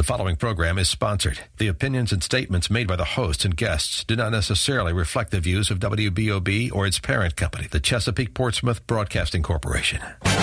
following program is sponsored. The opinions and statements made by the hosts and guests do not necessarily reflect the views of WBOB or its parent company, the Chesapeake Portsmouth Broadcasting Corporation.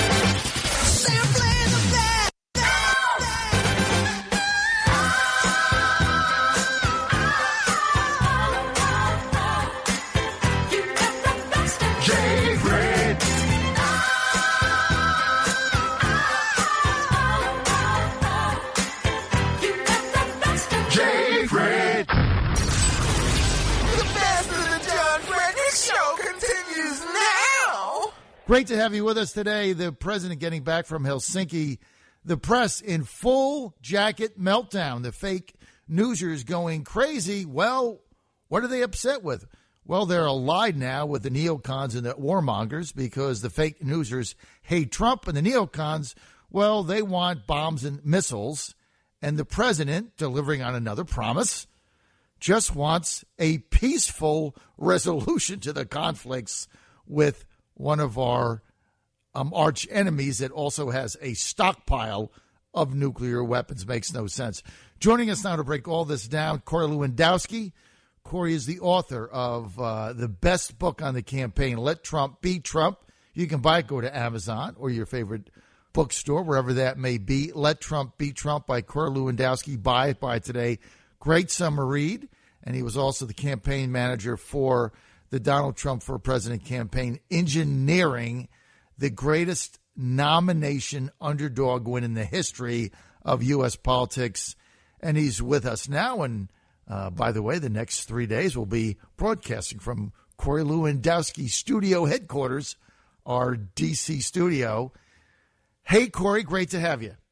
Great to have you with us today. The president getting back from Helsinki. The press in full jacket meltdown. The fake newsers going crazy. Well, what are they upset with? Well, they're allied now with the neocons and the warmongers because the fake newsers hate Trump, and the neocons, well, they want bombs and missiles. And the president, delivering on another promise, just wants a peaceful resolution to the conflicts with one of our arch enemies that also has a stockpile of nuclear weapons. Makes no sense. Joining us now to break all this down, Corey Lewandowski. Corey is the author of the best book on the campaign, Let Trump Be Trump. You can buy it, go to Amazon or your favorite bookstore, wherever that may be. Let Trump Be Trump by Corey Lewandowski. Buy it today. Great summer read. And he was also the campaign manager for the Donald Trump for President campaign, engineering the greatest nomination underdog win in the history of U.S. politics. And he's with us now. And by the way, the next 3 days we'll be broadcasting from Corey Lewandowski's studio headquarters, our D.C. studio. Hey, Corey, great to have you.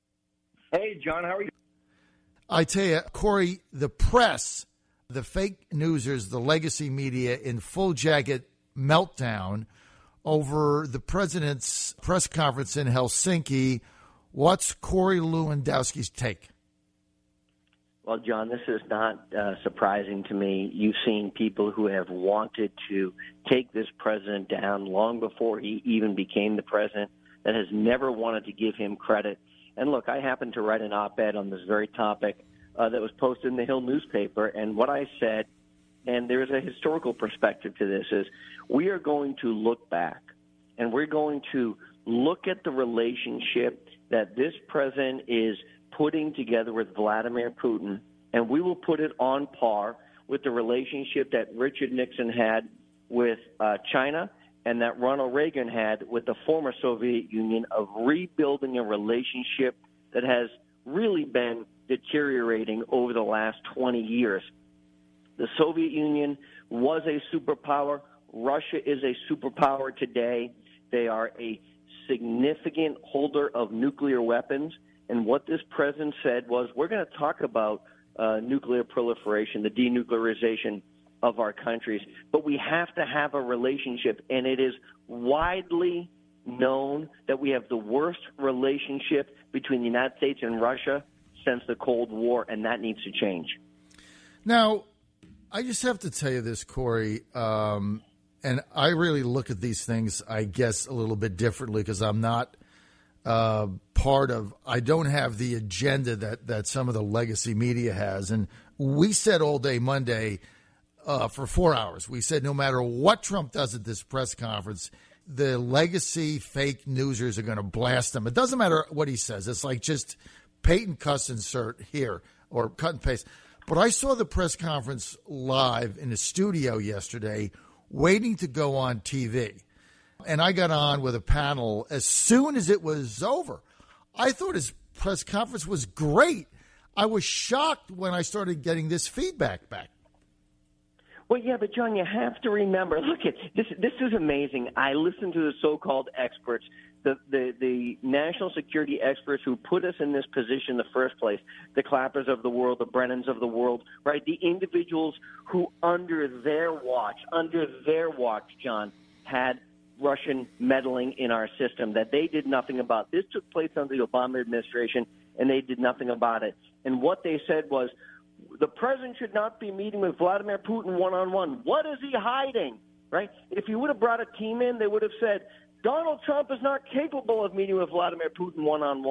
Hey, John, how are you? I tell you, Corey, the press, the fake newsers, the legacy media in full jacket meltdown over the president's press conference in Helsinki. What's Corey Lewandowski's take? Well, John, this is not surprising to me. You've seen people who have wanted to take this president down long before he even became the president, that has never wanted to give him credit. And look, I happened to write an op-ed on this very topic that was posted in the Hill newspaper. And what I said, and there's a historical perspective to this, is we are going to look back and we're going to look at the relationship that this president is putting together with Vladimir Putin, and we will put it on par with the relationship that Richard Nixon had with China and that Ronald Reagan had with the former Soviet Union, of rebuilding a relationship that has really been deteriorating over the last 20 years. The Soviet Union was a superpower. Russia is a superpower today. They are a significant holder of nuclear weapons. And what this president said was, we're going to talk about nuclear proliferation, the denuclearization of our countries, but we have to have a relationship. And it is widely known that we have the worst relationship between the United States and Russia since the Cold War, and that needs to change. Now, I just have to tell you this, Corey, and I really look at these things, I guess, a little bit differently because I'm not I don't have the agenda that some of the legacy media has. And we said all day Monday for 4 hours, we said no matter what Trump does at this press conference, the legacy fake newsers are going to blast him. It doesn't matter what he says. It's like just Peyton cuss insert here or cut and paste. But I saw the press conference live in the studio yesterday waiting to go on TV. And I got on with a panel as soon as it was over. I thought his press conference was great. I was shocked when I started getting this feedback back. Well, yeah, but John, you have to remember, look, this is amazing. I listen to the so-called experts, the national security experts who put us in this position in the first place, the Clappers of the world, the Brennans of the world, right? The individuals who under their watch, John, had Russian meddling in our system that they did nothing about. This took place under the Obama administration, and they did nothing about it. And what they said was, the president should not be meeting with Vladimir Putin one-on-one. What is he hiding, right? If you would have brought a team in, they would have said, Donald Trump is not capable of meeting with Vladimir Putin one-on-one.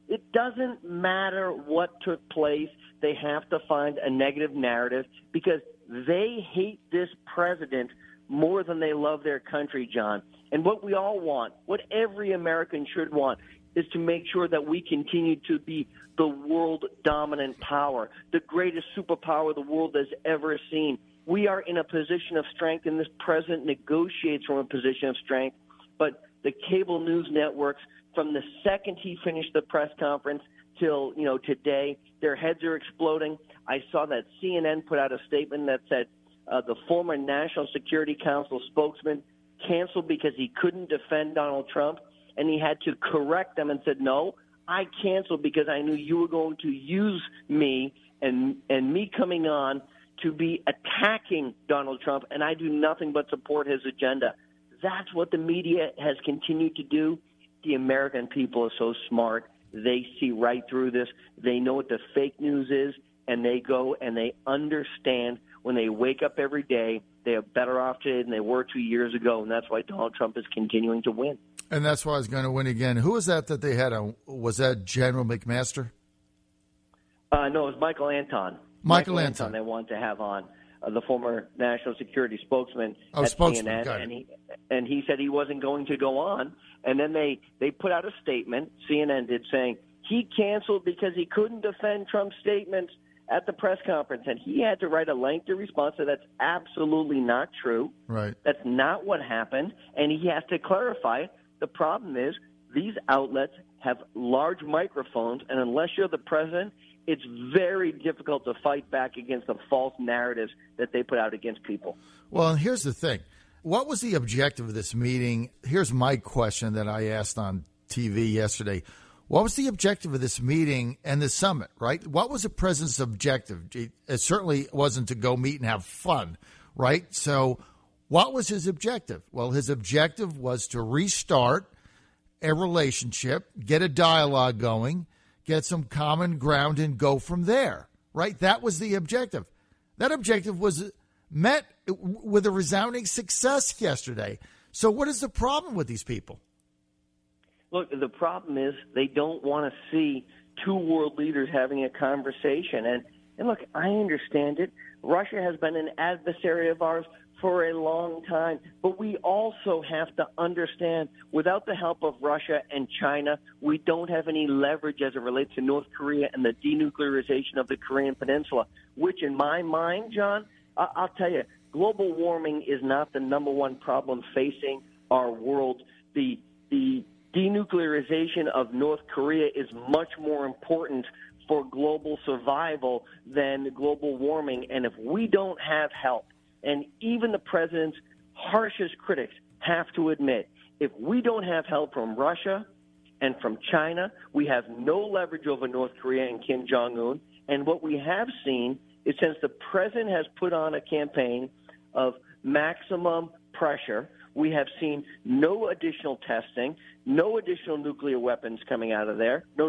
It doesn't matter what took place. They have to find a negative narrative because they hate this president more than they love their country, John. And what we all want, what every American should want, is to make sure that we continue to be the world dominant power, the greatest superpower the world has ever seen. We are in a position of strength, and this president negotiates from a position of strength. But the cable news networks, from the second he finished the press conference till today, their heads are exploding. I saw that CNN put out a statement that said the former National Security Council spokesman canceled because he couldn't defend Donald Trump, and he had to correct them and said, no, I canceled because I knew you were going to use me and me coming on to be attacking Donald Trump, and I do nothing but support his agenda. That's what the media has continued to do. The American people are so smart. They see right through this. They know what the fake news is, and they go and they understand when they wake up every day, they are better off today than they were 2 years ago, and that's why Donald Trump is continuing to win. And that's why he's going to win again. Who was that they had on? Was that General McMaster? No, it was Michael Anton. Michael Anton. They wanted to have on the former national security spokesman at CNN, and he said he wasn't going to go on. And then they put out a statement, CNN did, saying he canceled because he couldn't defend Trump's statements at the press conference, and he had to write a lengthy response. So that's absolutely not true. Right. That's not what happened, and he has to clarify. The problem is these outlets have large microphones, and unless you're the president, it's very difficult to fight back against the false narratives that they put out against people. Well, and here's the thing. What was the objective of this meeting? Here's my question that I asked on TV yesterday. What was the objective of this meeting and the summit, right? What was the president's objective? It certainly wasn't to go meet and have fun, right? So what was his objective? Well, his objective was to restart a relationship, get a dialogue going, get some common ground, and go from there, right? That was the objective. That objective was met with a resounding success yesterday. So what is the problem with these people? Look, the problem is they don't want to see two world leaders having a conversation. And look, I understand it. Russia has been an adversary of ours for a long time. But we also have to understand, without the help of Russia and China, we don't have any leverage as it relates to North Korea and the denuclearization of the Korean Peninsula, which in my mind, John, I'll tell you, global warming is not the number one problem facing our world. The denuclearization of North Korea is much more important for global survival than global warming. And if we don't have help, and even the president's harshest critics have to admit, if we don't have help from Russia and from China, we have no leverage over North Korea and Kim Jong-un. And what we have seen is, since the president has put on a campaign of maximum pressure, we have seen no additional testing, no additional nuclear weapons coming out of there, no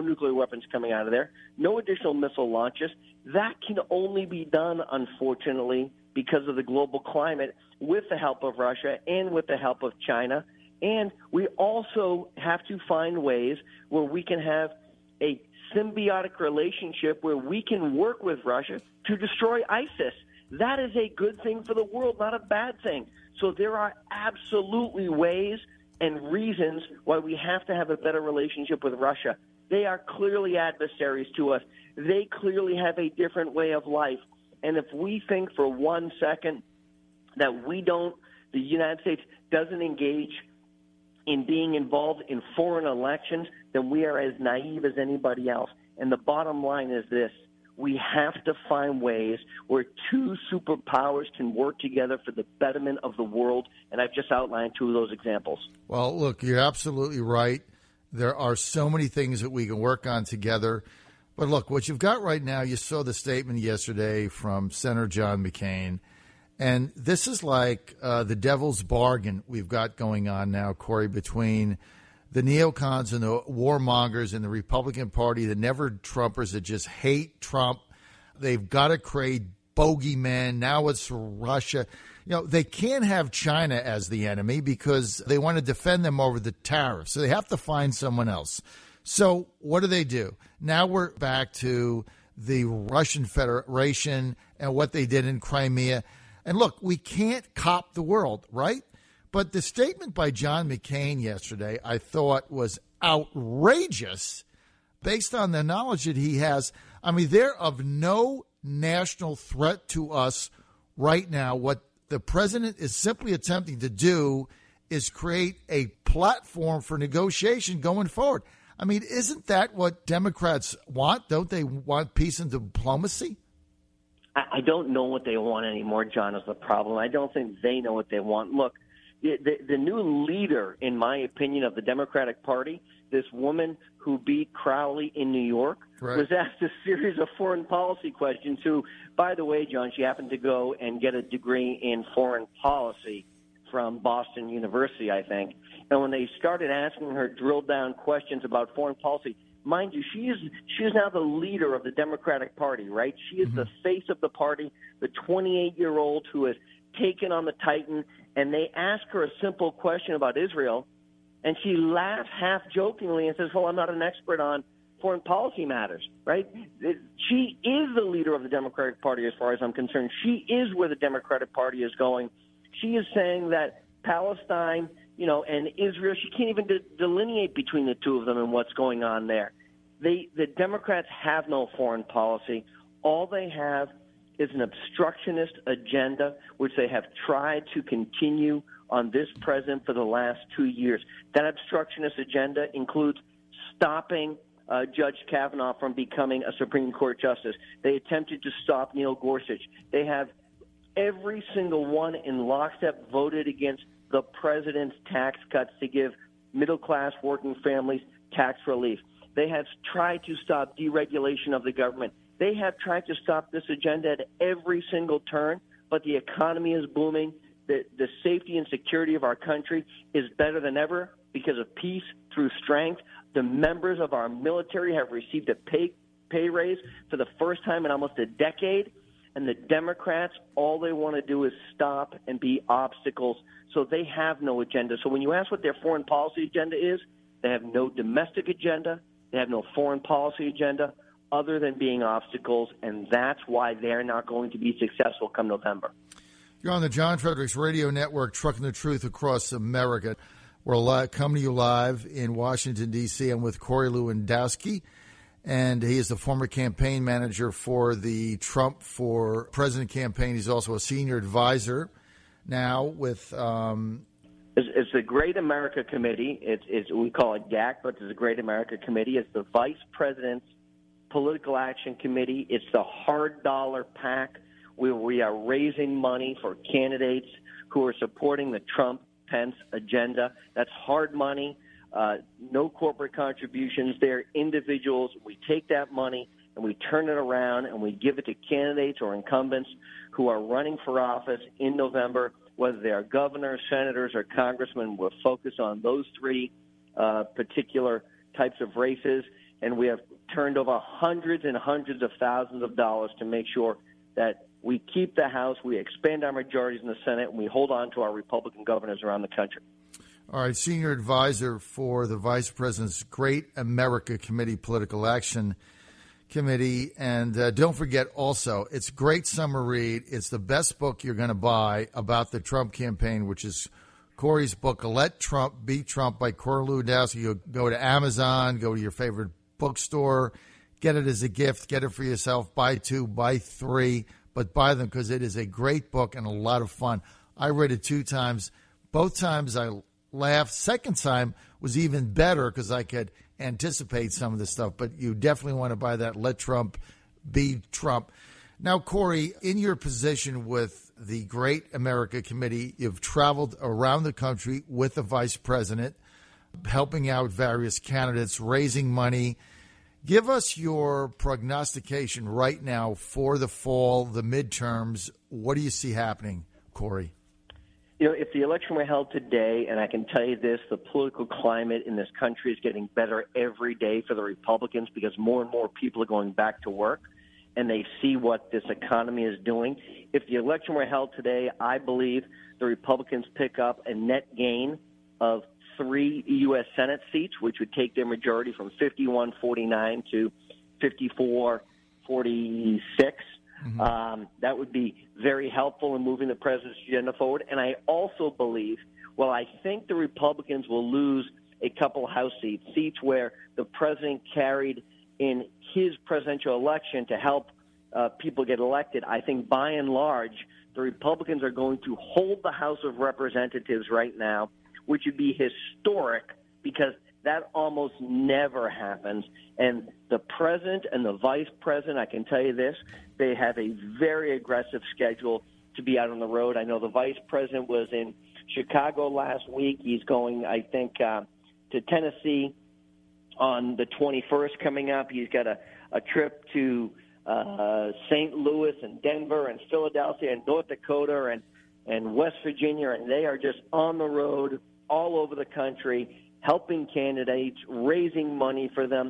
additional missile launches. That can only be done, unfortunately, because of the global climate, with the help of Russia and with the help of China. And we also have to find ways where we can have a symbiotic relationship where we can work with Russia to destroy ISIS. That is a good thing for the world, not a bad thing. So there are absolutely ways and reasons why we have to have a better relationship with Russia. They are clearly adversaries to us. They clearly have a different way of life. And if we think for 1 second that the United States doesn't engage in being involved in foreign elections, then we are as naive as anybody else. And the bottom line is this: we have to find ways where two superpowers can work together for the betterment of the world. And I've just outlined two of those examples. Well, look, you're absolutely right. There are so many things that we can work on together. But look, what you've got right now, you saw the statement yesterday from Senator John McCain, and this is like the devil's bargain we've got going on now, Corey, between the neocons and the warmongers in the Republican Party, the never-Trumpers that just hate Trump. They've got to create bogeymen. Now it's Russia. They can't have China as the enemy because they want to defend them over the tariffs, so they have to find someone else. So what do? Now we're back to the Russian Federation and what they did in Crimea. And look, we can't cop the world, right? But the statement by John McCain yesterday I thought was outrageous based on the knowledge that he has. I mean, they're of no national threat to us right now. What the president is simply attempting to do is create a platform for negotiation going forward. I mean, isn't that what Democrats want? Don't they want peace and diplomacy? I don't know what they want anymore, John, is the problem. I don't think they know what they want. Look, the new leader, in my opinion, of the Democratic Party, this woman who beat Crowley in New York, right, was asked a series of foreign policy questions who, by the way, John, she happened to go and get a degree in foreign policy from Boston University, I think. And when they started asking her drilled-down questions about foreign policy, mind you, she is now the leader of the Democratic Party, right? She is the face of the party, the 28-year-old who has taken on the Titan, and they ask her a simple question about Israel, and she laughs half-jokingly and says, well, I'm not an expert on foreign policy matters, right? She is the leader of the Democratic Party as far as I'm concerned. She is where the Democratic Party is going. She is saying that Palestine, and Israel, she can't even delineate between the two of them and what's going on there. The Democrats have no foreign policy. All they have is an obstructionist agenda, which they have tried to continue on this president for the last 2 years. That obstructionist agenda includes stopping Judge Kavanaugh from becoming a Supreme Court justice. They attempted to stop Neil Gorsuch. They have every single one in lockstep voted against the president's tax cuts to give middle-class working families tax relief. They have tried to stop deregulation of the government. They have tried to stop this agenda at every single turn, but the economy is booming. The safety and security of our country is better than ever because of peace through strength. The members of our military have received a pay raise for the first time in almost a decade. And the Democrats, all they want to do is stop and be obstacles. So they have no agenda. So when you ask what their foreign policy agenda is, they have no domestic agenda. They have no foreign policy agenda other than being obstacles. And that's why they're not going to be successful come November. You're on the John Fredericks Radio Network, Trucking the Truth Across America. We're coming to you live in Washington, D.C. I'm with Corey Lewandowski. And he is the former campaign manager for the Trump for President campaign. He's also a senior advisor now with. It's the Great America Committee. It's we call it GAC, but it's the Great America Committee. It's the Vice President's Political Action Committee. It's the Hard Dollar PAC, where we are raising money for candidates who are supporting the Trump-Pence agenda. That's hard money. No corporate contributions. They're individuals. We take that money and we turn it around and we give it to candidates or incumbents who are running for office in November, whether they are governors, senators, or congressmen. We're focused on those three particular types of races, and we have turned over hundreds and hundreds of thousands of dollars to make sure that we keep the House, we expand our majorities in the Senate, and we hold on to our Republican governors around the country. All right, senior advisor for the Vice President's Great America Committee, Political Action Committee. And don't forget also, it's a great summer read. It's the best book you're going to buy about the Trump campaign, which is Corey's book, Let Trump Beat Trump by Corey Lewandowski. You'll go to Amazon, go to your favorite bookstore, get it as a gift, get it for yourself, buy 2, buy 3, but buy them because it is a great book and a lot of fun. I read it 2 times. Both times I laughed. Second time was even better because I could anticipate some of the stuff. But you definitely want to buy that Let Trump Be Trump. Now, Corey, in your position with the Great America Committee, you've traveled around the country with the vice president, helping out various candidates, raising money. Give us your prognostication right now for the fall, the midterms. What do you see happening, Corey? If the election were held today, and I can tell you this, the political climate in this country is getting better every day for the Republicans because more and more people are going back to work, and they see what this economy is doing. If the election were held today, I believe the Republicans pick up a net gain of 3 U.S. Senate seats, which would take their majority from 51-49 to 54-46. That would be very helpful in moving the president's agenda forward. And I also believe, well, I think the Republicans will lose a couple House seats where the president carried in his presidential election to help people get elected. I think by and large, the Republicans are going to hold the House of Representatives right now, which would be historic because that almost never happens. And the president and the vice president, I can tell you this, they have a very aggressive schedule to be out on the road. I know the vice president was in Chicago last week. He's going, I think, to Tennessee on the 21st coming up. He's got a trip to St. Louis and Denver and Philadelphia and North Dakota and West Virginia, and they are just on the road all over the country, helping candidates, raising money for them,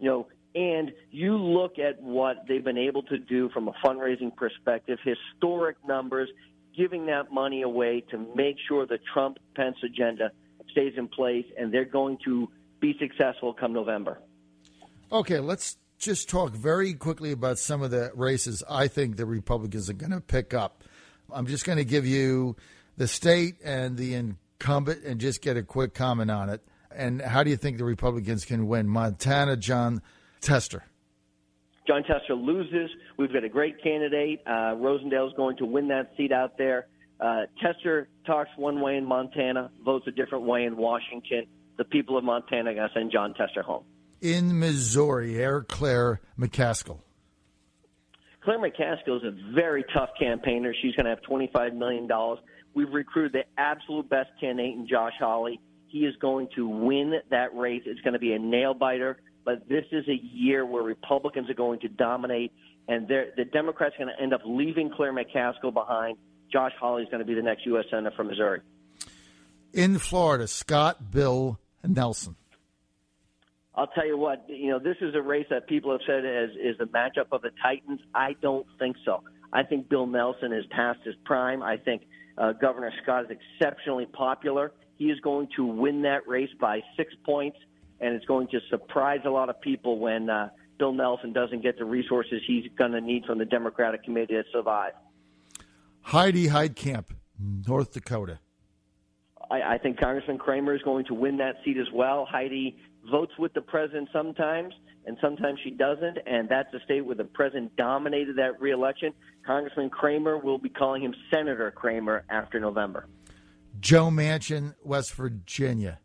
and you look at what they've been able to do from a fundraising perspective, historic numbers, giving that money away to make sure the Trump-Pence agenda stays in place, and they're going to be successful come November. Okay, let's just talk very quickly about some of the races I think the Republicans are going to pick up. I'm just going to give you the state and the incumbent and just get a quick comment on it. And how do you think the Republicans can win? Montana, Jon Tester. Jon Tester loses. We've got a great candidate. Rosendale's going to win that seat out there. Tester talks one way in Montana, votes a different way in Washington. The people of Montana are going to send Jon Tester home. In Missouri, Claire McCaskill. Claire McCaskill is a very tough campaigner. She's going to have $25 million. We've recruited the absolute best candidate in Josh Hawley. He is going to win that race. It's going to be a nail-biter, but this is a year where Republicans are going to dominate, and the Democrats are going to end up leaving Claire McCaskill behind. Josh Hawley is going to be the next U.S. Senator from Missouri. In Florida, Scott Bill Nelson. I'll tell you what, this is a race that people have said is the matchup of the Titans. I don't think so. I think Bill Nelson is past his prime. I think Governor Scott is exceptionally popular. He is going to win that race by 6 points, and it's going to surprise a lot of people when Bill Nelson doesn't get the resources he's going to need from the Democratic Committee to survive. Heidi Heitkamp, North Dakota. I think Congressman Kramer is going to win that seat as well. Heidi votes with the president sometimes, and sometimes she doesn't, and that's a state where the president dominated that reelection. Congressman Kramer will be calling him Senator Kramer after November. Joe Manchin, West Virginia.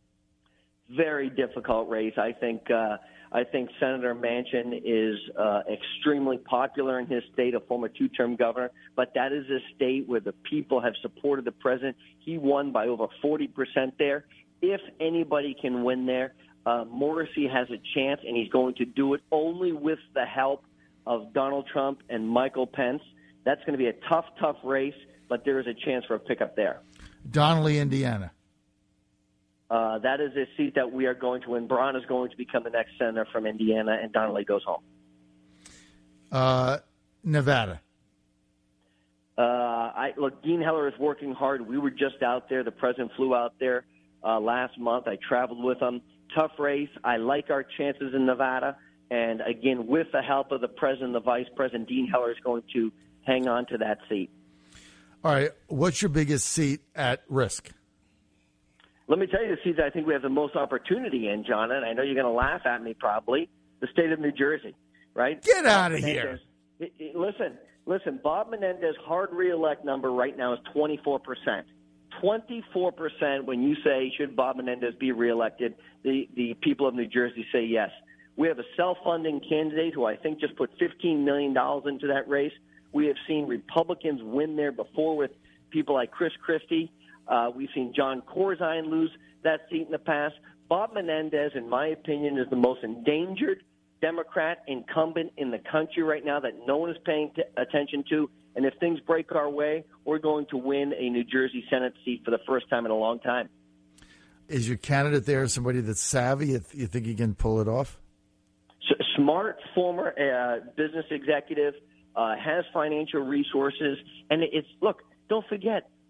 Very difficult race. I think Senator Manchin is extremely popular in his state, a former two-term governor, but that is a state where the people have supported the president. He won by over 40% there. If anybody can win there, Morrissey has a chance, and he's going to do it only with the help of Donald Trump and Michael Pence. That's going to be a tough race, but there is a chance for a pickup there. Donnelly, Indiana. That is a seat that we are going to win. Braun is going to become the next senator from Indiana, and Donnelly goes home. Nevada. Look, Dean Heller is working hard. We were just out there. The president flew out there last month. I traveled with him. Tough race. I like our chances in Nevada. And, again, with the help of the president and the vice president, Dean Heller is going to hang on to that seat. All right. What's your biggest seat at risk? Let me tell you the seat that I think we have the most opportunity in, John, and I know you're going to laugh at me probably, the state of New Jersey, right? Get out of here. Listen, Bob Menendez's hard reelect number right now is 24%. 24% when you say, should Bob Menendez be reelected, the people of New Jersey say yes. We have a self-funding candidate who I think just put $15 million into that race. We have seen Republicans win there before with people like Chris Christie. We've seen John Corzine lose that seat in the past. Bob Menendez, in my opinion, is the most endangered Democrat incumbent in the country right now that no one is paying attention to. And if things break our way, we're going to win a New Jersey Senate seat for the first time in a long time. Is your candidate there somebody that's savvy? You think he can pull it off? Smart, former business executive, has financial resources. And look, don't forget,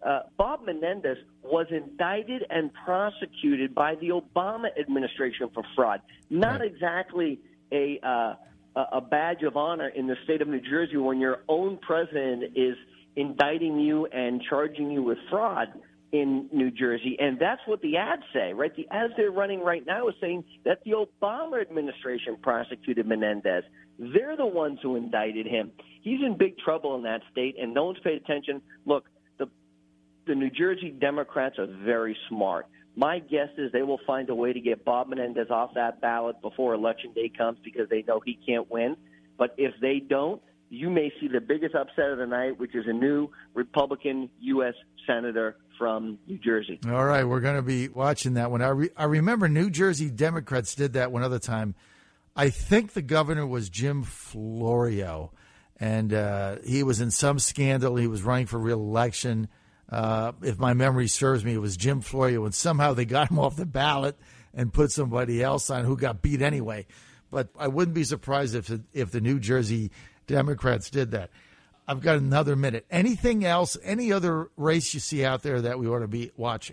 Bob Menendez was indicted and prosecuted by the Obama administration for fraud. Not exactly a badge of honor in the state of New Jersey when your own president is indicting you and charging you with fraud in New Jersey. And that's what the ads say, right? The ads they're running right now is saying that the Obama administration prosecuted Menendez. They're the ones who indicted him. He's in big trouble in that state, and no one's paid attention. Look, the New Jersey Democrats are very smart. My guess is they will find a way to get Bob Menendez off that ballot before Election Day comes because they know he can't win. But if they don't, you may see the biggest upset of the night, which is a new Republican U.S. Senator from New Jersey. All right, we're going to be watching that one. I remember New Jersey Democrats did that one other time. I think the governor was Jim Florio, and he was in some scandal. He was running for re-election. If my memory serves me, it was Jim Florio, and somehow they got him off the ballot and put somebody else on who got beat anyway. But I wouldn't be surprised if the New Jersey Democrats did that. I've got another minute. Anything else, any other race you see out there that we ought to be watching?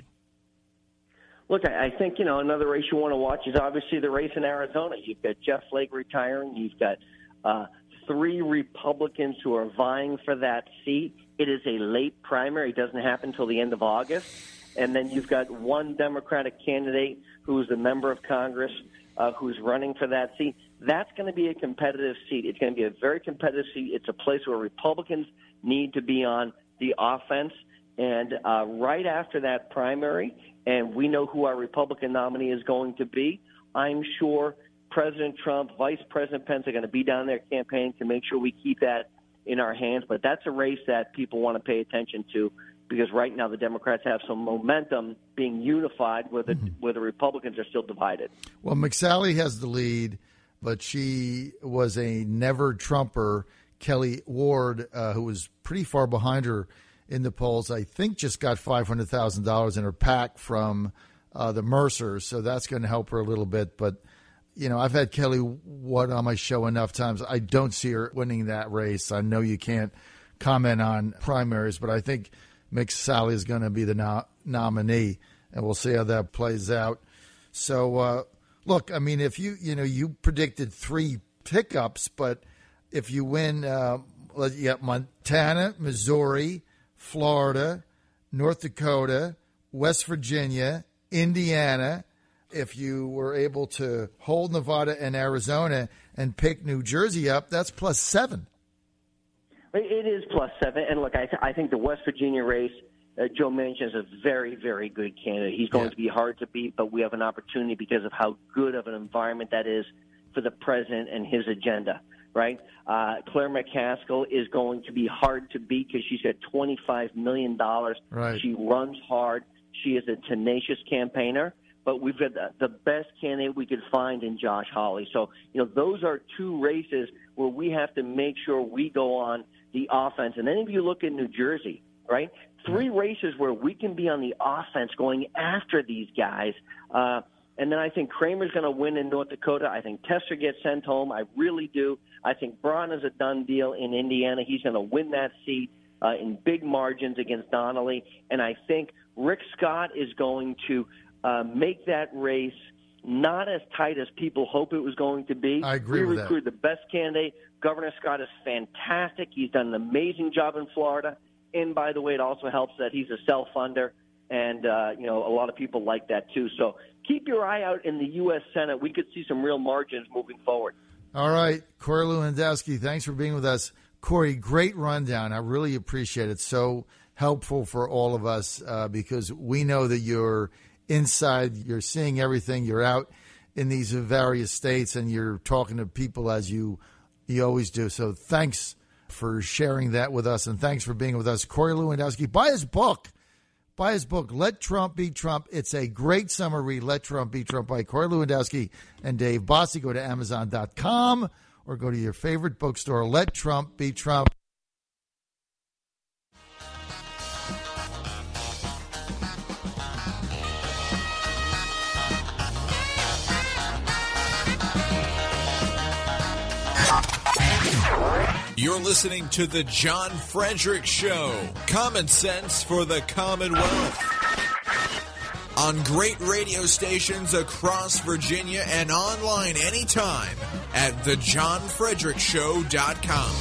Look, I think, another race you want to watch is obviously the race in Arizona. You've got Jeff Flake retiring. You've got 3 Republicans who are vying for that seat. It is a late primary. It doesn't happen until the end of August. And then you've got one Democratic candidate who's a member of Congress who's running for that seat. That's going to be a competitive seat. It's going to be a very competitive seat. It's a place where Republicans need to be on the offense. And right after that primary, and we know who our Republican nominee is going to be, I'm sure President Trump, Vice President Pence are going to be down there campaigning to make sure we keep that in our hands. But that's a race that people want to pay attention to because right now the Democrats have some momentum being unified where the Republicans are still divided. Well, McSally has the lead, but she was a never-Trumper, Kelly Ward, who was pretty far behind her in the polls. I think just got $500,000 in her PAC from the Mercers, so that's going to help her a little bit. But, I've had Kelly Ward on my show enough times. I don't see her winning that race. I know you can't comment on primaries, but I think McSally is going to be the nominee, and we'll see how that plays out. So, look, I mean, if you predicted 3 pickups, but if you win, you got Montana, Missouri, Florida, North Dakota, West Virginia, Indiana. If you were able to hold Nevada and Arizona and pick New Jersey up, that's +7. It is +7. And look, I think the West Virginia race, Joe Manchin is a very, very good candidate. He's going to be hard to beat, but we have an opportunity because of how good of an environment that is for the president and his agenda, right? Claire McCaskill is going to be hard to beat because she's got $25 million. Right. She runs hard. She is a tenacious campaigner. But we've got the best candidate we could find in Josh Hawley. So, those are 2 races where we have to make sure we go on the offense. And then if you look at New Jersey, right, 3 races where we can be on the offense going after these guys. And then I think Kramer's going to win in North Dakota. I think Tester gets sent home. I really do. I think Braun is a done deal in Indiana. He's going to win that seat in big margins against Donnelly. And I think Rick Scott is going to make that race not as tight as people hope it was going to be. I agree with that. We recruited the best candidate. Governor Scott is fantastic. He's done an amazing job in Florida. And, by the way, it also helps that he's a self-funder, and, a lot of people like that too. So keep your eye out in the U.S. Senate. We could see some real margins moving forward. All right. Corey Lewandowski, thanks for being with us. Corey, great rundown. I really appreciate it. So helpful for all of us because we know that you're inside, you're seeing everything, you're out in these various states, and you're talking to people as you always do. So thanks for sharing that with us, and thanks for being with us. Corey Lewandowski, buy his book, Let Trump Beat Trump. It's a great summer read, Let Trump Beat Trump, by Corey Lewandowski and Dave Bossie. Go to Amazon.com or go to your favorite bookstore. Let Trump Beat Trump. You're listening to The John Frederick Show. Common sense for the Commonwealth. On great radio stations across Virginia and online anytime at thejohnfrederickshow.com.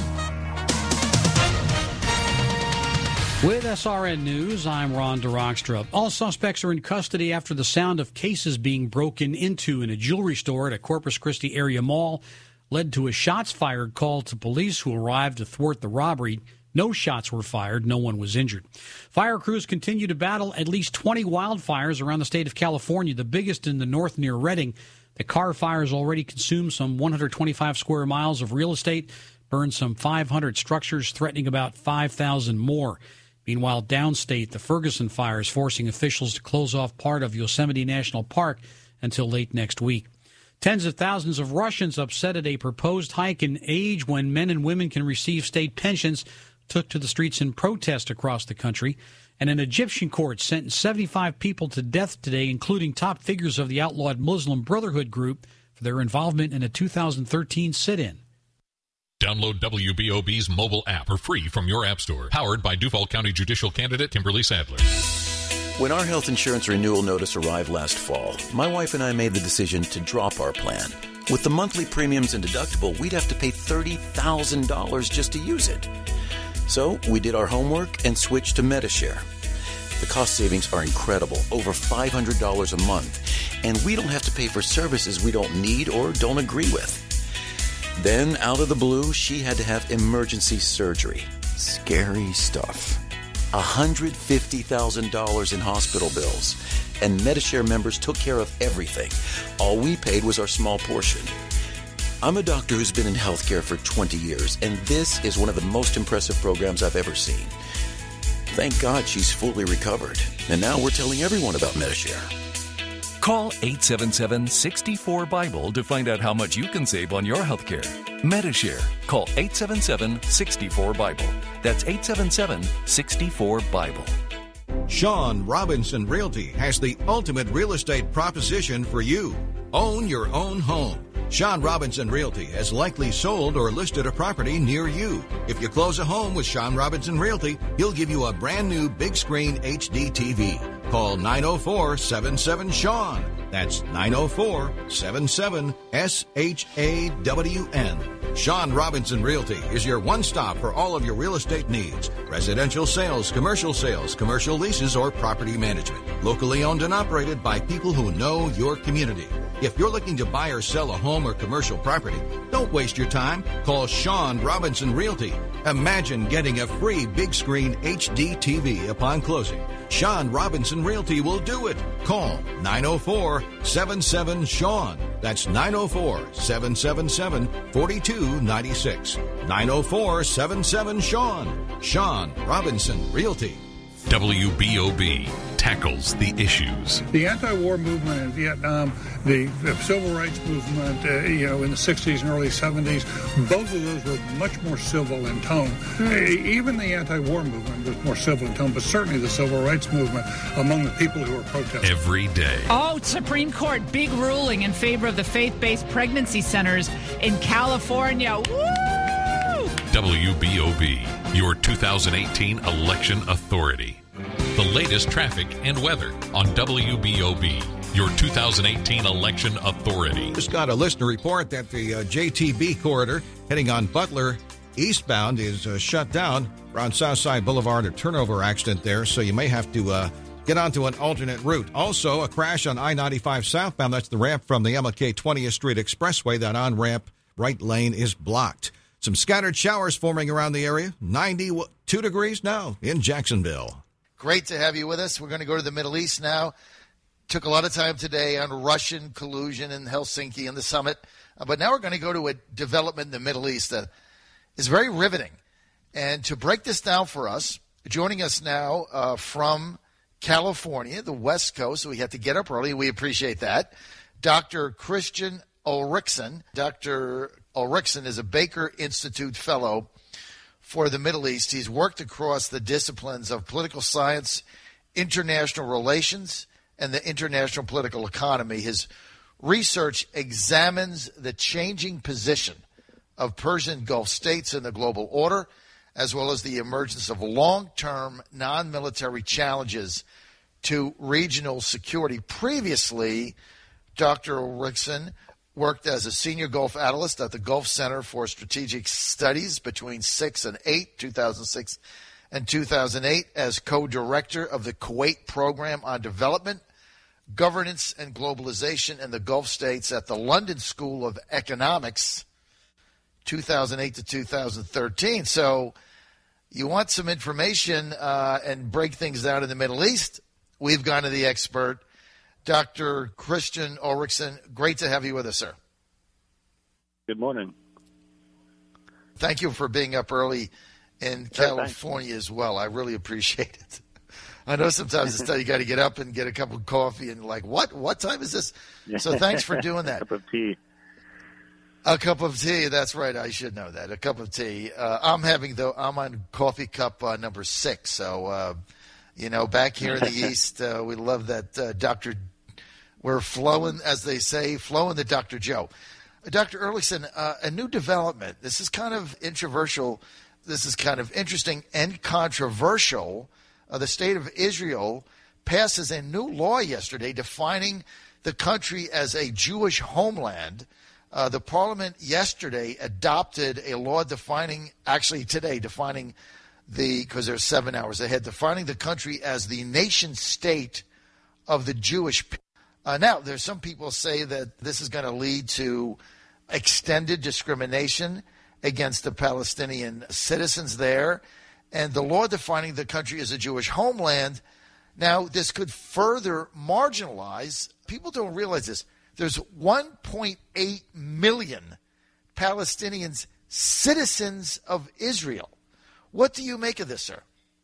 With SRN News, I'm Ron DeRockstra. All suspects are in custody after the sound of cases being broken into in a jewelry store at a Corpus Christi area mall led to a shots fired call to police who arrived to thwart the robbery. No shots were fired. No one was injured. Fire crews continue to battle at least 20 wildfires around the state of California, the biggest in the north near Redding. The Carr fires already consumed some 125 square miles of real estate, burned some 500 structures, threatening about 5,000 more. Meanwhile, downstate, the Ferguson fire is forcing officials to close off part of Yosemite National Park until late next week. Tens of thousands of Russians upset at a proposed hike in age when men and women can receive state pensions took to the streets in protest across the country. And an Egyptian court sentenced 75 people to death today, including top figures of the outlawed Muslim Brotherhood group for their involvement in a 2013 sit-in. Download WBOB's mobile app for free from your app store. Powered by Duval County Judicial Candidate Kimberly Sadler. When our health insurance renewal notice arrived last fall, my wife and I made the decision to drop our plan. With the monthly premiums and deductible, we'd have to pay $30,000 just to use it. So we did our homework and switched to Medi-Share. The cost savings are incredible, over $500 a month, and we don't have to pay for services we don't need or don't agree with. Then, out of the blue, she had to have emergency surgery. Scary stuff. $150,000 in hospital bills, and Medi-Share members took care of everything. All we paid was our small portion. I'm a doctor who's been in healthcare for 20 years, and this is one of the most impressive programs I've ever seen. Thank God she's fully recovered, and now we're telling everyone about Medi-Share. Call 877-64-BIBLE to find out how much you can save on your health care. Medi-Share. Call 877-64-BIBLE. That's 877-64-BIBLE. Sean Robinson Realty has the ultimate real estate proposition for you. Own your own home. Sean Robinson Realty has likely sold or listed a property near you. If you close a home with Sean Robinson Realty, he'll give you a brand new big screen HD TV. Call 904-77-SEAN. That's 904-77-SHAWN. Sean Robinson Realty is your one-stop for all of your real estate needs. Residential sales, commercial leases, or property management. Locally owned and operated by people who know your community. If you're looking to buy or sell a home or commercial property, don't waste your time. Call Sean Robinson Realty. Imagine getting a free big screen HD TV upon closing. Sean Robinson Realty will do it. Call 904-77-SEAN. That's 904-777-4296. 904-77-SEAN. Sean Robinson Realty. WBOB tackles the issues. The anti-war movement in Vietnam, the civil rights movement, in the 60s and early 70s, both of those were much more civil in tone. Even the anti-war movement was more civil in tone, but certainly the civil rights movement among the people who were protesting. Every day. Oh, Supreme Court, big ruling in favor of the faith-based pregnancy centers in California. Woo! WBOB, your 2018 election authority. The latest traffic and weather on WBOB, your 2018 election authority. Just got a listener report that the JTB corridor heading on Butler eastbound is shut down around Southside Boulevard. A turnover accident there, so you may have to get onto an alternate route. Also, a crash on I-95 southbound. That's the ramp from the MLK 20th Street Expressway. That on-ramp right lane is blocked. Some scattered showers forming around the area. 92 degrees now in Jacksonville. Great to have you with us. We're going to go to the Middle East now. Took a lot of time today on Russian collusion in Helsinki and the summit. But now we're going to go to a development in the Middle East that is very riveting. And to break this down for us, joining us now from California, the West Coast, so we had to get up early. We appreciate that. Dr. Christian Ulrichsen. Dr. Ulrichsen is a Baker Institute Fellow for the Middle East. He's worked across the disciplines of political science, international relations, and the international political economy. His research examines the changing position of Persian Gulf states in the global order, as well as the emergence of long-term non-military challenges to regional security. Previously, Dr. Ulrichsen worked as a senior Gulf analyst at the Gulf Center for Strategic Studies between 2006 and 2008, as co-director of the Kuwait Program on Development, Governance, and Globalization in the Gulf States at the London School of Economics, 2008 to 2013. So you want some information and break things down in the Middle East? We've gone to the expert, Dr. Christian Ulrichsen. Great to have you with us, sir. Good morning. Thank you for being up early in California as well. I really appreciate it. I know sometimes it's you got to get up and get a cup of coffee and like, what time is this? So thanks for doing that. A cup of tea. A cup of tea. That's right. I should know that. A cup of tea. I'm on coffee cup number 6. So, back here in the East, we love that we're flowing, as they say, flowing the Dr. Joe. Dr. Ulrichsen, a new development. This is kind of controversial. This is kind of interesting and controversial. The state of Israel passes a new law yesterday defining the country as a Jewish homeland. The parliament yesterday adopted a law defining because they're 7 hours ahead, defining the country as the nation state of the Jewish people. Now, there's some people say that this is going to lead to extended discrimination against the Palestinian citizens there, and the law defining the country as a Jewish homeland. Now, this could further marginalize. People don't realize this. There's 1.8 million Palestinians, citizens of Israel. What do you make of this, sir?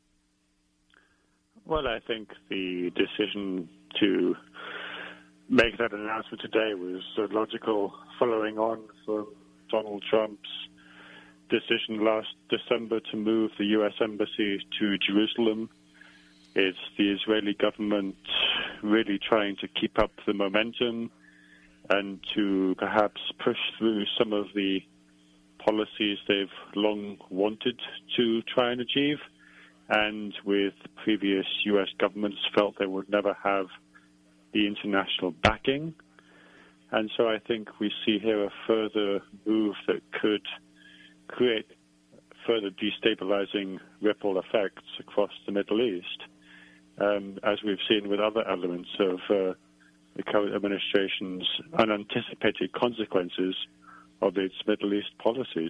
Well, I think the decision to make that announcement today was logical, following on from Donald Trump's decision last December to move the U.S. Embassy to Jerusalem. It's the Israeli government really trying to keep up the momentum and to perhaps push through some of the policies they've long wanted to try and achieve, and with previous U.S. governments felt they would never have the international backing. And so I think we see here a further move that could create further destabilizing ripple effects across the Middle East, as we've seen with other elements of the current administration's unanticipated consequences of its Middle East policies.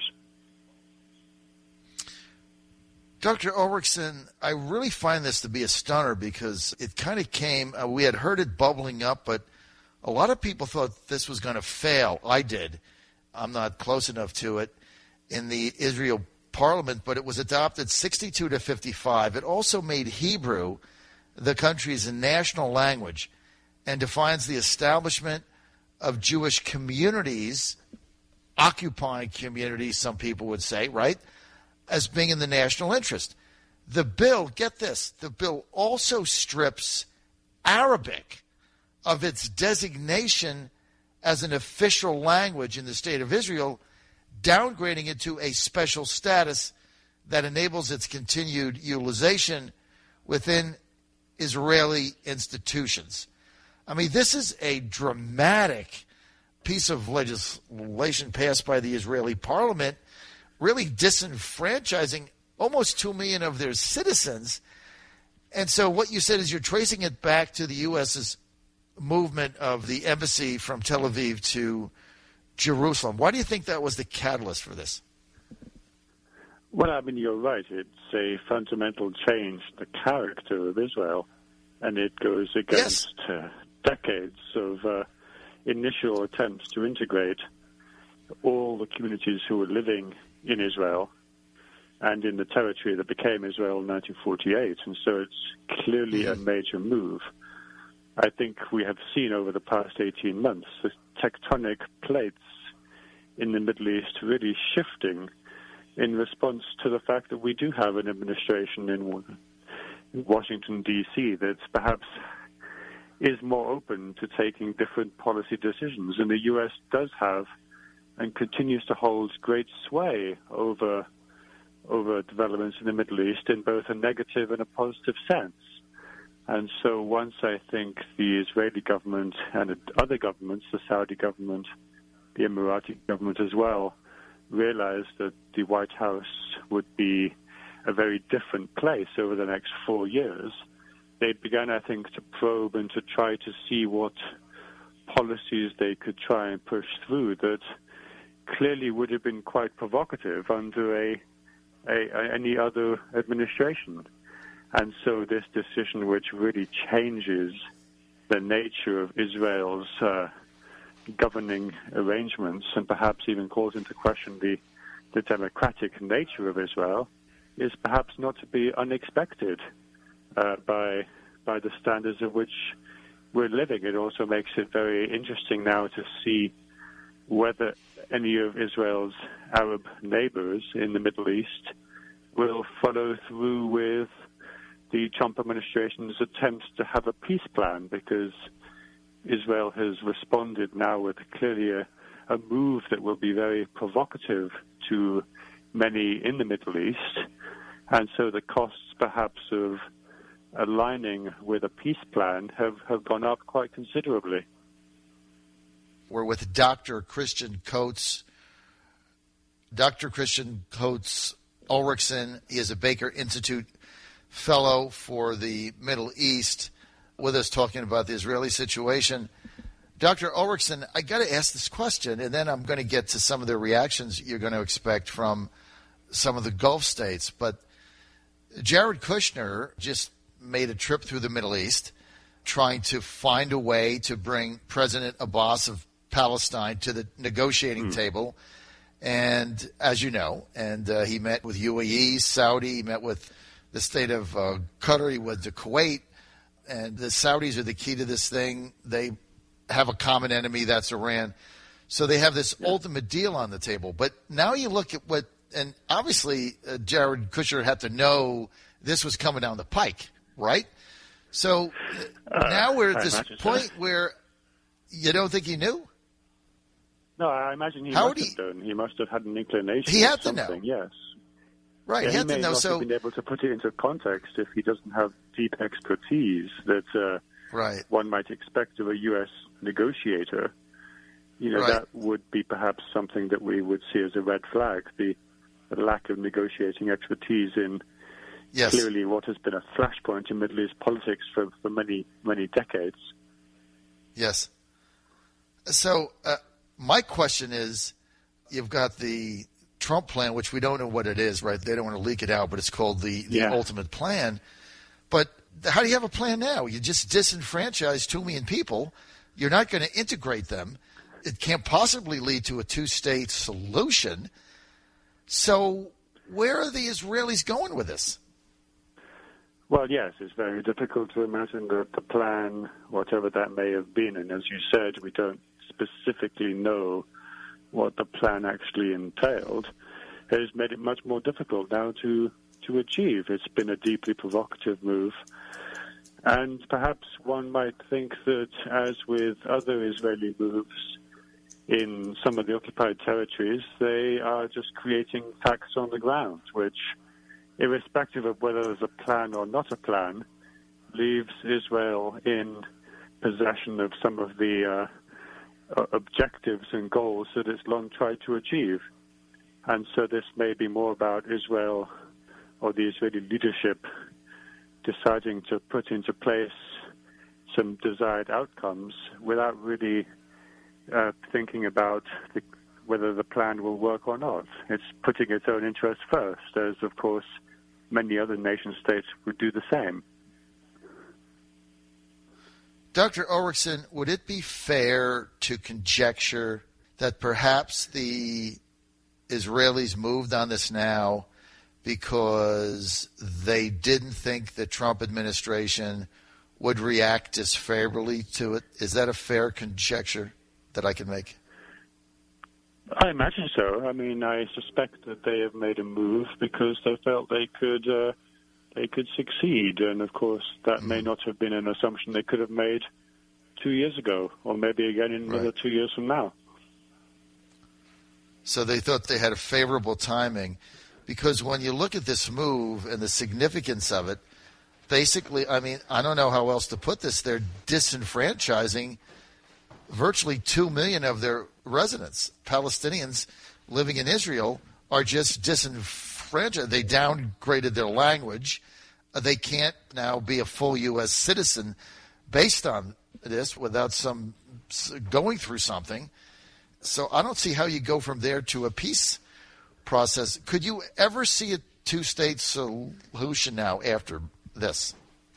Dr. Ulrichsen, I really find this to be a stunner because it kind of came, we had heard it bubbling up, but a lot of people thought this was going to fail. I did. I'm not close enough to it in the Israel parliament, but it was adopted 62 to 55. It also made Hebrew the country's national language and defines the establishment of Jewish communities, occupying communities, some people would say, right, as being in the national interest. The bill, get this, the bill also strips Arabic of its designation as an official language in the state of Israel, downgrading it to a special status that enables its continued utilization within Israeli institutions. I mean, this is a dramatic piece of legislation passed by the Israeli parliament, really disenfranchising almost 2 million of their citizens. And so what you said is you're tracing it back to the U.S.'s movement of the embassy from Tel Aviv to Jerusalem. Why do you think that was the catalyst for this? Well, I mean, you're right. It's a fundamental change in the character of Israel, and it goes against decades of initial attempts to integrate all the communities who were living in Israel and in the territory that became Israel in 1948. And so it's clearly a major move. I think we have seen over the past 18 months the tectonic plates in the Middle East really shifting in response to the fact that we do have an administration in Washington, D.C. that perhaps is more open to taking different policy decisions. And the U.S. does have and continues to hold great sway over developments in the Middle East in both a negative and a positive sense. And so once I think the Israeli government and other governments, the Saudi government, the Emirati government as well, realized that the White House would be a very different place over the next 4 years, they began, I think, to probe and to try to see what policies they could try and push through that clearly would have been quite provocative under any other administration. And so this decision, which really changes the nature of Israel's governing arrangements and perhaps even calls into question the democratic nature of Israel, is perhaps not to be unexpected by the standards of which we're living. It also makes it very interesting now to see whether any of Israel's Arab neighbors in the Middle East will follow through with the Trump administration's attempts to have a peace plan, because Israel has responded now with clearly a move that will be very provocative to many in the Middle East. And so the costs perhaps of aligning with a peace plan have gone up quite considerably. We're with Dr. Christian Coates. Dr. Christian Coates Ulrichsen. He is a Baker Institute fellow for the Middle East, with us talking about the Israeli situation. Dr. Ulrichsen, I got to ask this question, and then I'm going to get to some of the reactions you're going to expect from some of the Gulf states. But Jared Kushner just made a trip through the Middle East, trying to find a way to bring President Abbas of Palestine to the negotiating table. And as you know, he met with UAE, Saudi, he met with the state of Qatar, he went to Kuwait, and the Saudis are the key to this thing. They have a common enemy, that's Iran. So they have this ultimate deal on the table. But now you look at what, and obviously Jared Kushner had to know this was coming down the pike, right? So now we're at this point where you don't think he knew? No, I imagine he must have done. He must have had an inclination. He had to know. Yes. Right, yeah, he had may to know. Not have been able to put it into context if he doesn't have deep expertise that one might expect of a U.S. negotiator. You know, that would be perhaps something that we would see as a red flag, the lack of negotiating expertise in clearly what has been a flashpoint in Middle East politics for many, many decades. Yes. So my question is, you've got the Trump plan, which we don't know what it is, right? They don't want to leak it out, but it's called the ultimate plan. But how do you have a plan now? You just disenfranchise 2 million people. You're not going to integrate them. It can't possibly lead to a two-state solution. So where are the Israelis going with this? Well, yes, it's very difficult to imagine that the plan, whatever that may have been, and as you said, we don't specifically know what the plan actually entailed, has made it much more difficult now to achieve. It's been a deeply provocative move. And perhaps one might think that, as with other Israeli moves in some of the occupied territories, they are just creating facts on the ground, which, irrespective of whether there's a plan or not a plan, leaves Israel in possession of some of the objectives and goals that it's long tried to achieve. And so this may be more about Israel or the Israeli leadership deciding to put into place some desired outcomes without really thinking about whether the plan will work or not. It's putting its own interests first, as, of course, many other nation-states would do the same. Dr. Ulrichsen, would it be fair to conjecture that perhaps the Israelis moved on this now because they didn't think the Trump administration would react as favorably to it? Is that a fair conjecture that I can make? I imagine so. I mean, I suspect that they have made a move because they felt they could succeed. And, of course, that may not have been an assumption they could have made 2 years ago, or maybe again in another 2 years from now. So they thought they had a favorable timing, because when you look at this move and the significance of it, basically, I mean, I don't know how else to put this. They're disenfranchising virtually 2 million of their residents. Palestinians living in Israel are just disenfranchised. They downgraded their language. They can't now be a full U.S. citizen based on this without some going through something. So I don't see how you go from there to a peace process. Could you ever see a two-state solution now after this?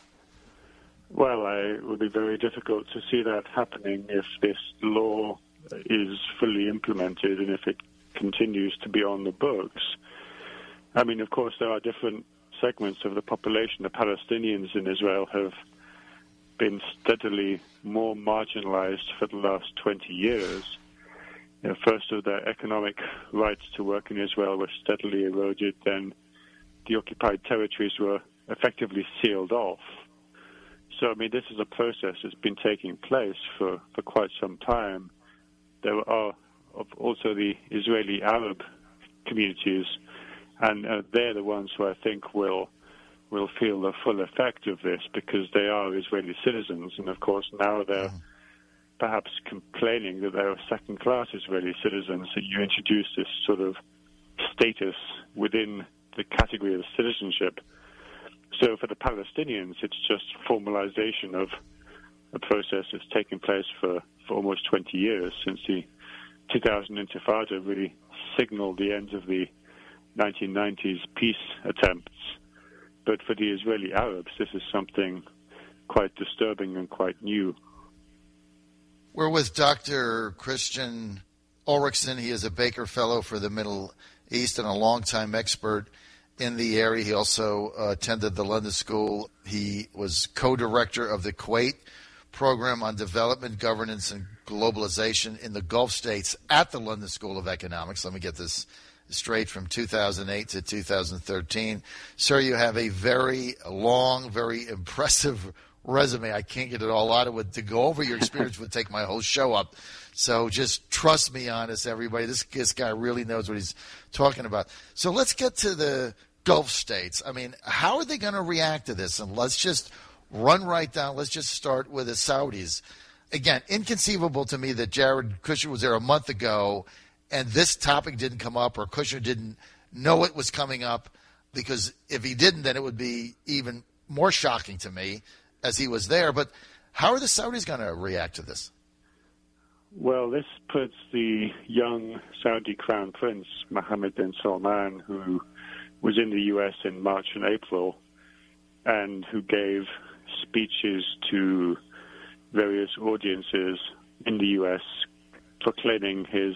Well, it would be very difficult to see that happening if this law is fully implemented and if it continues to be on the books. I mean, of course, there are different segments of the population. The Palestinians in Israel have been steadily more marginalized for the last 20 years. First, their economic rights to work in Israel were steadily eroded. Then the occupied territories were effectively sealed off. So, I mean, this is a process that's been taking place for quite some time. There are also the Israeli Arab communities, and they're the ones who I think will feel the full effect of this, because they are Israeli citizens. And, of course, now they're perhaps complaining that they're second-class Israeli citizens, that you introduce this sort of status within the category of citizenship. So for the Palestinians, it's just formalization of a process that's taken place for almost 20 years, since the 2000 Intifada really signaled the end of the 1990s peace attempts. But for the Israeli Arabs, this is something quite disturbing and quite new. We're with Dr. Christian Ulrichsen. He is a Baker Fellow for the Middle East and a longtime expert in the area. He also attended the London School. He was co-director of the Kuwait Program on Development, Governance, and Globalization in the Gulf States at the London School of Economics. Let me get this straight, from 2008 to 2013. Sir, you have a very long, very impressive resume. I can't get it all out of it. To go over your experience would take my whole show up. So just trust me on this, everybody. This guy really knows what he's talking about. So let's get to the Gulf states. I mean, how are they going to react to this? And let's just run right down. Let's just start with the Saudis. Again, inconceivable to me that Jared Kushner was there a month ago and this topic didn't come up, or Kushner didn't know it was coming up, because if he didn't, then it would be even more shocking to me, as he was there. But how are the Saudis going to react to this? Well, this puts the young Saudi Crown Prince, Mohammed bin Salman, who was in the U.S. in March and April, and who gave speeches to various audiences in the U.S. proclaiming his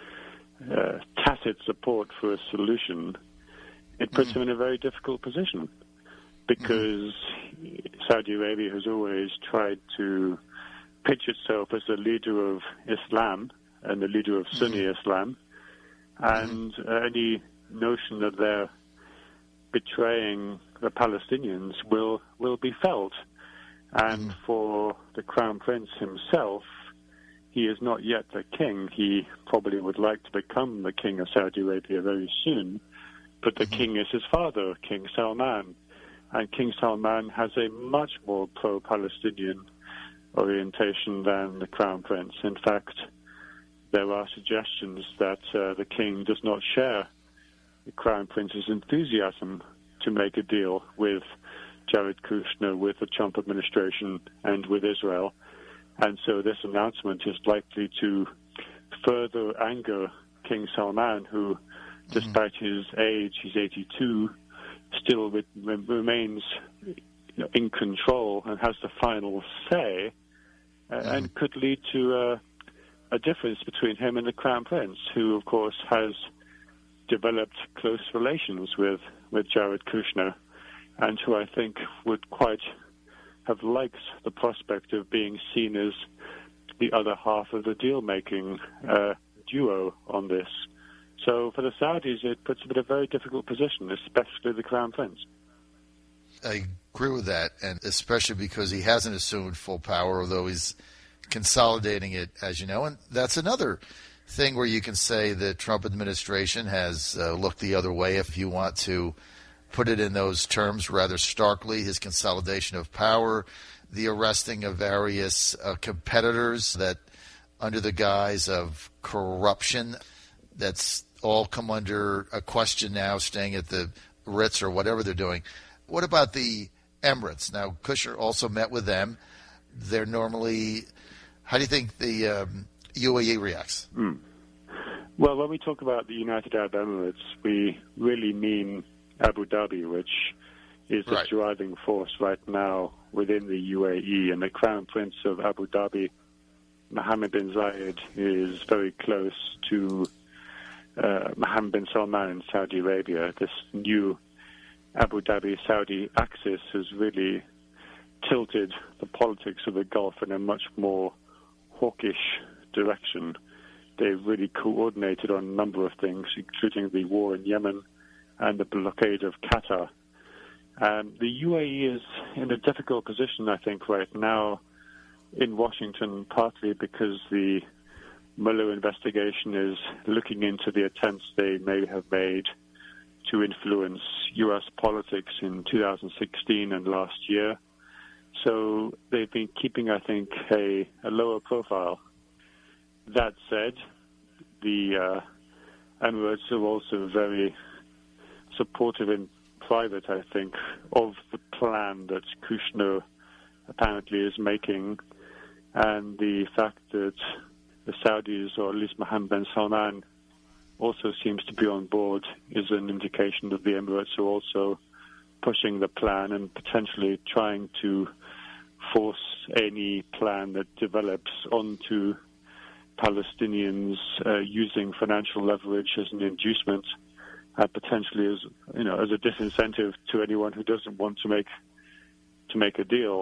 tacit support for a solution. It puts him in a very difficult position, because Saudi Arabia has always tried to pitch itself as the leader of Islam and the leader of Sunni Islam, and any notion that they're betraying the Palestinians will be felt. And for the Crown Prince himself, he is not yet the king. He probably would like to become the king of Saudi Arabia very soon, but the king is his father, King Salman. And King Salman has a much more pro-Palestinian orientation than the Crown Prince. In fact, there are suggestions that the king does not share the Crown Prince's enthusiasm to make a deal with Jared Kushner, with the Trump administration, and with Israel. And so this announcement is likely to further anger King Salman, who, despite his age, he's 82, still remains in control and has the final say, and could lead to a difference between him and the Crown Prince, who, of course, has developed close relations with Jared Kushner, and who I think would quite have liked the prospect of being seen as the other half of the deal-making duo on this. So for the Saudis, it puts them in a very difficult position, especially the Crown Prince. I agree with that, and especially because he hasn't assumed full power, although he's consolidating it, as you know. And that's another thing where you can say the Trump administration has looked the other way, if you want to put it in those terms rather starkly, his consolidation of power, the arresting of various competitors that under the guise of corruption, that's all come under a question now, staying at the Ritz or whatever they're doing. What about the Emirates? Now, Kushner also met with them. They're normally, how do you think the UAE reacts? Well, when we talk about the United Arab Emirates, we really mean Abu Dhabi, which is the driving force right now within the UAE. And the Crown Prince of Abu Dhabi, Mohammed bin Zayed, is very close to Mohammed bin Salman in Saudi Arabia. This new Abu Dhabi-Saudi axis has really tilted the politics of the Gulf in a much more hawkish direction. They've really coordinated on a number of things, including the war in Yemen and the blockade of Qatar. The UAE is in a difficult position, I think, right now in Washington, partly because the Mueller investigation is looking into the attempts they may have made to influence U.S. politics in 2016 and last year. So they've been keeping, I think, a lower profile. That said, the Emirates are also very supportive in private, I think, of the plan that Kushner apparently is making, and the fact that the Saudis, or at least Mohammed bin Salman, also seems to be on board is an indication that the Emirates are also pushing the plan and potentially trying to force any plan that develops onto Palestinians using financial leverage as an inducement, potentially as a disincentive to anyone who doesn't want to make a deal.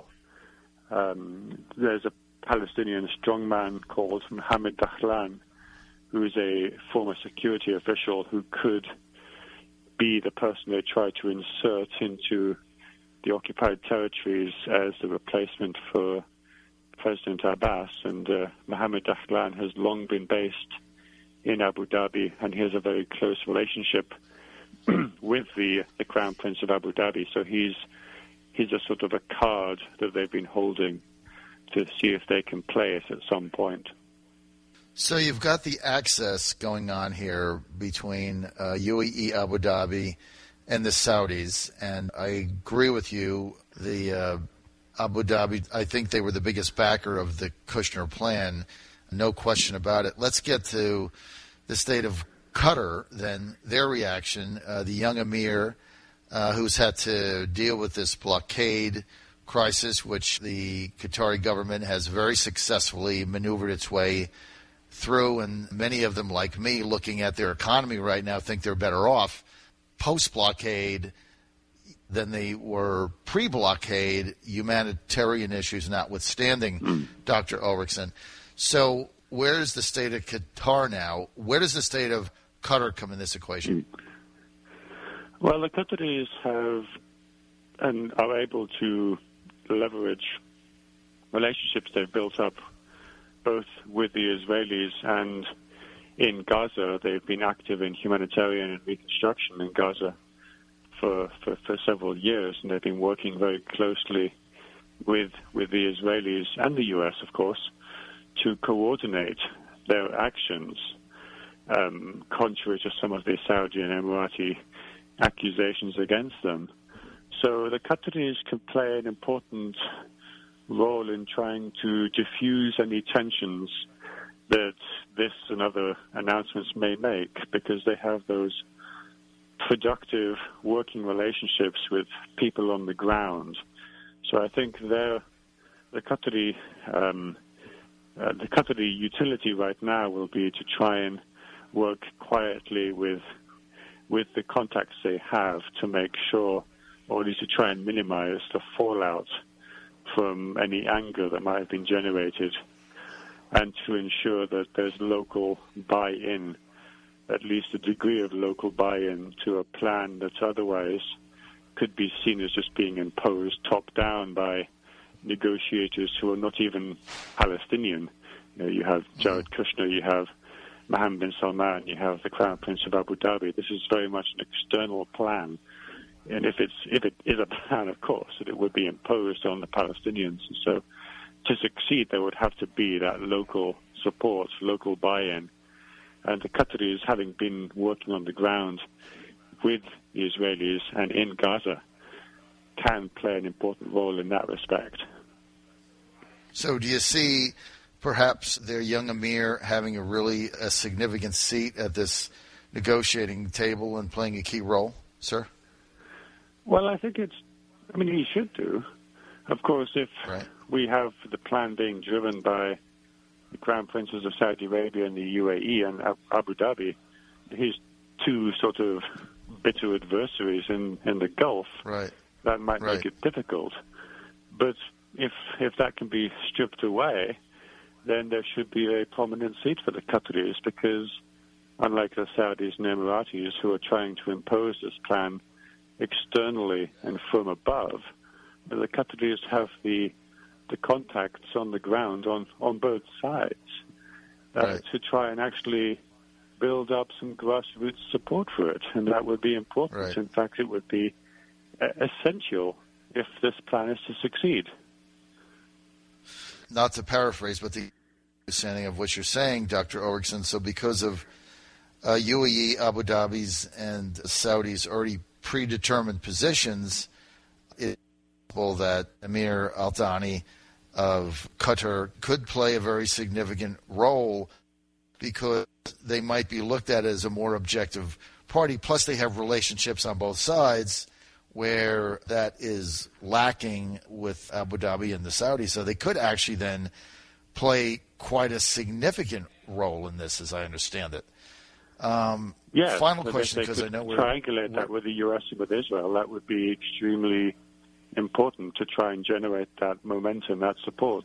There's a Palestinian strongman called Mohammed Dahlan, who is a former security official who could be the person they try to insert into the occupied territories as the replacement for President Abbas. And Mohammed Dahlan has long been based in Abu Dhabi, and he has a very close relationship with the Crown Prince of Abu Dhabi. So he's a sort of a card that they've been holding to see if they can play it at some point. So you've got the access going on here between UAE, Abu Dhabi, and the Saudis, and I agree with you. The Abu Dhabi, I think they were the biggest backer of the Kushner plan, no question about it. Let's get to the state of Qatar, then, their reaction. The young emir who's had to deal with this blockade crisis, which the Qatari government has very successfully maneuvered its way through, and many of them, like me, looking at their economy right now, think they're better off post-blockade than they were pre-blockade, humanitarian issues notwithstanding, Dr. Ulrichsen. So where's the state of Qatar now? Where does the state of Qatar come in this equation? Well, the Qataris have and are able to leverage relationships they've built up both with the Israelis and in Gaza. They've been active in humanitarian and reconstruction in Gaza for several years, and they've been working very closely with the Israelis and the U.S., of course, to coordinate their actions, contrary to some of the Saudi and Emirati accusations against them. So the Qataris can play an important role in trying to diffuse any tensions that this and other announcements may make, because they have those productive working relationships with people on the ground. So I think the Qatari utility right now will be to try and work quietly with the contacts they have to make sure, or at least to try and minimize the fallout from any anger that might have been generated, and to ensure that there's local buy-in, at least a degree of local buy-in to a plan that otherwise could be seen as just being imposed top-down by negotiators who are not even Palestinian. You have Jared Kushner, you have Mohammed bin Salman, you have the Crown Prince of Abu Dhabi. This is very much an external plan. And if it is a plan, of course, that it would be imposed on the Palestinians. And so to succeed, there would have to be that local support, local buy-in. And the Qataris, having been working on the ground with the Israelis and in Gaza, can play an important role in that respect. So do you see perhaps their young emir having a significant seat at this negotiating table and playing a key role, sir? Well, I think he should do. Of course, if we have the plan being driven by the Crown Princes of Saudi Arabia and the UAE and Abu Dhabi, his two sort of bitter adversaries in the Gulf, that might make it difficult. But if that can be stripped away, then there should be a prominent seat for the Qataris, because unlike the Saudis and Emiratis, who are trying to impose this plan externally and from above, the Qataris have the contacts on the ground on both sides to try and actually build up some grassroots support for it, and that would be important. In fact, it would be essential if this plan is to succeed. Not to paraphrase, but the understanding of what you're saying, Dr. Ulrichsen, so because of UAE, Abu Dhabi's, and Saudis' already predetermined positions, it's possible that Emir Al Thani of Qatar could play a very significant role, because they might be looked at as a more objective party. Plus, they have relationships on both sides where that is lacking with Abu Dhabi and the Saudis. So they could actually then play quite a significant role in this, as I understand it. Final question, because I know we're triangulate that with the U.S. and with Israel. That would be extremely important to try and generate that momentum, that support.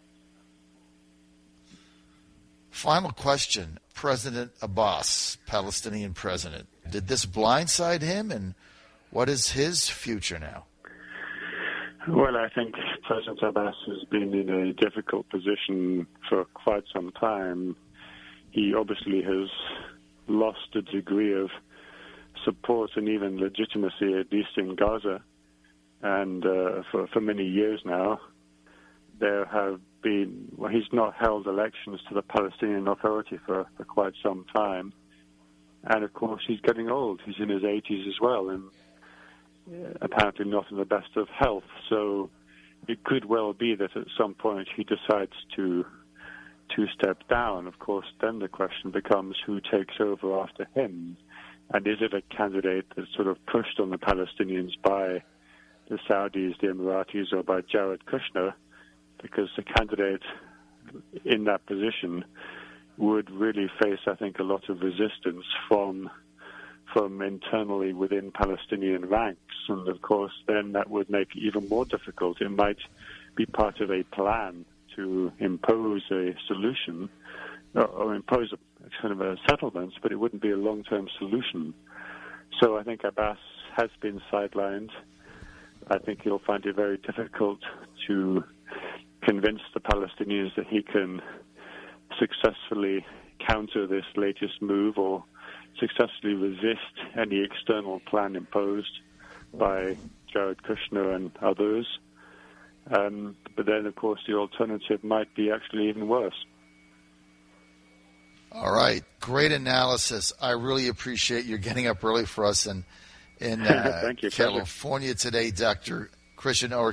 Final question. President Abbas, Palestinian president, did this blindside him, and what is his future now? Well, I think President Abbas has been in a difficult position for quite some time. He obviously has lost a degree of support and even legitimacy, at least in Gaza. And for many years now, there have been, he's not held elections to the Palestinian Authority for quite some time. And, of course, he's getting old. He's in his 80s as well, and apparently not in the best of health. So it could well be that at some point he decides to step down. Of course, then the question becomes who takes over after him. And is it a candidate that's sort of pushed on the Palestinians by the Saudis, the Emiratis, or by Jared Kushner? Because the candidate in that position would really face, I think, a lot of resistance from internally within Palestinian ranks. And, of course, then that would make it even more difficult. It might be part of a plan to impose a solution or impose a kind of a settlement, but it wouldn't be a long-term solution. So I think Abbas has been sidelined. I think he'll find it very difficult to convince the Palestinians that he can successfully counter this latest move or successfully resist any external plan imposed by Jared Kushner and others. But then, of course, the alternative might be actually even worse. All right. Great analysis. I really appreciate you getting up early for us in Thank you, California today, Dr. Christian Ulrichsen.